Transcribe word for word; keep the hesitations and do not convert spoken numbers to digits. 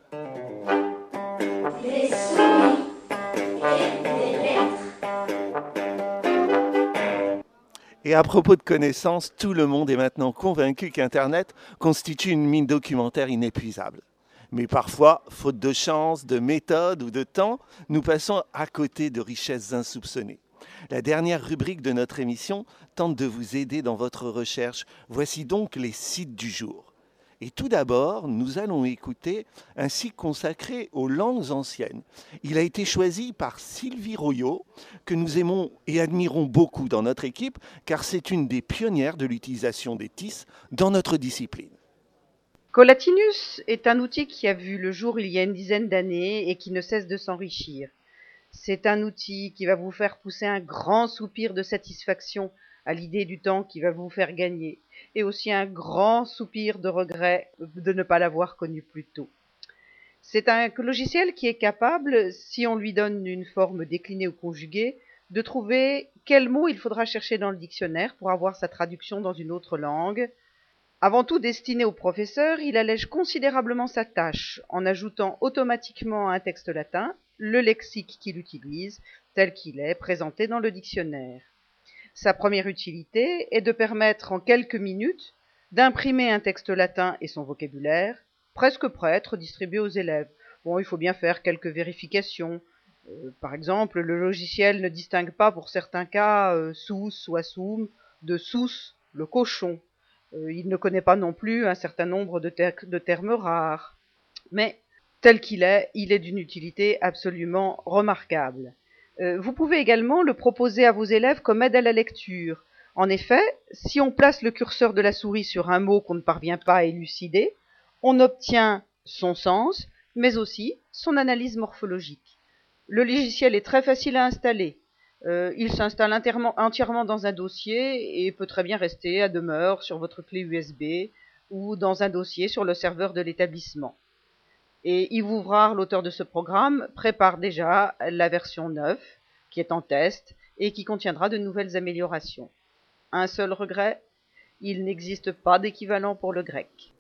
Les souris et les lettres. Et à propos de connaissances, tout le monde est maintenant convaincu qu'Internet constitue une mine documentaire inépuisable. Mais parfois, faute de chance, de méthode ou de temps, nous passons à côté de richesses insoupçonnées. La dernière rubrique de notre émission tente de vous aider dans votre recherche. Voici donc les sites du jour. Et tout d'abord, nous allons écouter un site consacré aux langues anciennes. Il a été choisi par Sylvie Royot, que nous aimons et admirons beaucoup dans notre équipe, car c'est une des pionnières de l'utilisation des T I S dans notre discipline. Collatinus est un outil qui a vu le jour il y a une dizaine d'années et qui ne cesse de s'enrichir. C'est un outil qui va vous faire pousser un grand soupir de satisfaction à l'idée du temps qui va vous faire gagner, et aussi un grand soupir de regret de ne pas l'avoir connu plus tôt. C'est un logiciel qui est capable, si on lui donne une forme déclinée ou conjuguée, de trouver quel mot il faudra chercher dans le dictionnaire pour avoir sa traduction dans une autre langue. Avant tout destiné au professeur, il allège considérablement sa tâche en ajoutant automatiquement à un texte latin le lexique qu'il utilise, tel qu'il est présenté dans le dictionnaire. Sa première utilité est de permettre en quelques minutes d'imprimer un texte latin et son vocabulaire, presque prêt à être distribué aux élèves. Bon, il faut bien faire quelques vérifications. Euh, par exemple, le logiciel ne distingue pas pour certains cas euh, sous ou assum de sous, le cochon. Euh, il ne connaît pas non plus un certain nombre de, ter de termes rares. Mais tel qu'il est, il est d'une utilité absolument remarquable. Euh, vous pouvez également le proposer à vos élèves comme aide à la lecture. En effet, si on place le curseur de la souris sur un mot qu'on ne parvient pas à élucider, on obtient son sens, mais aussi son analyse morphologique. Le logiciel est très facile à installer. Euh, il s'installe entièrement dans un dossier et peut très bien rester à demeure sur votre clé U S B ou dans un dossier sur le serveur de l'établissement. Et Yves Ouvrard, l'auteur de ce programme, prépare déjà la version neuf, qui est en test, et qui contiendra de nouvelles améliorations. Un seul regret, il n'existe pas d'équivalent pour le grec.